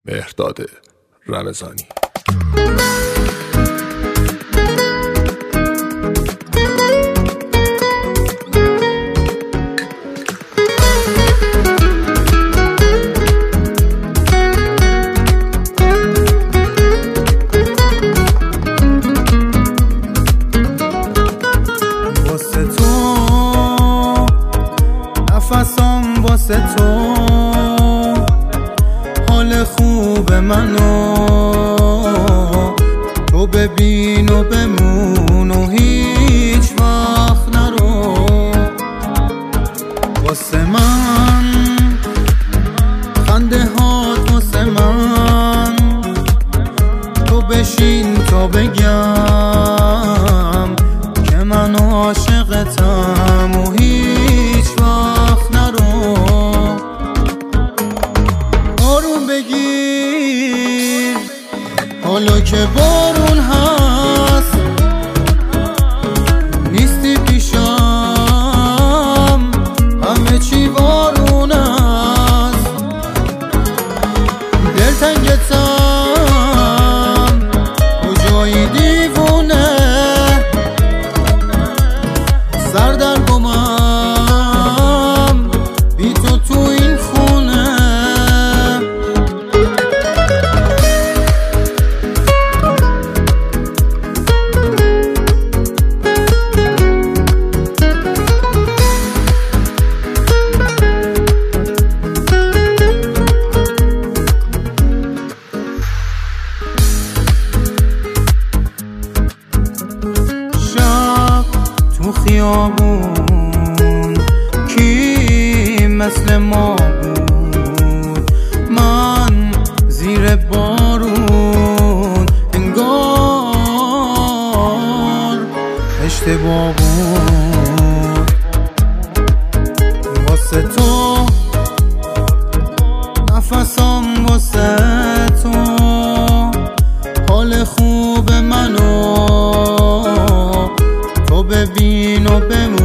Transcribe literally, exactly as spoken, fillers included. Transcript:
مهرداد رمضانی. واسه تو نفسم، واسه تو حال خوب منو تو ببین و بمون و هیچ وقت نرو. واسه من خنده هات، واسه من تو بشین تا بگم که من عاشقتم و هیچ وقت نرو. آروم بگیر حالا که بارون هست، نیستی پیشم همه چی وارون است. دلتنگتم کجایی دیوونه، سردرگمم بی تو تو این خونه. شب تو خیابون کی مثل ما بود، من زیر بارون انگار اشتباه بود. واسه تو نفسم، واسه تو حال خوب منو تو ببین و بمون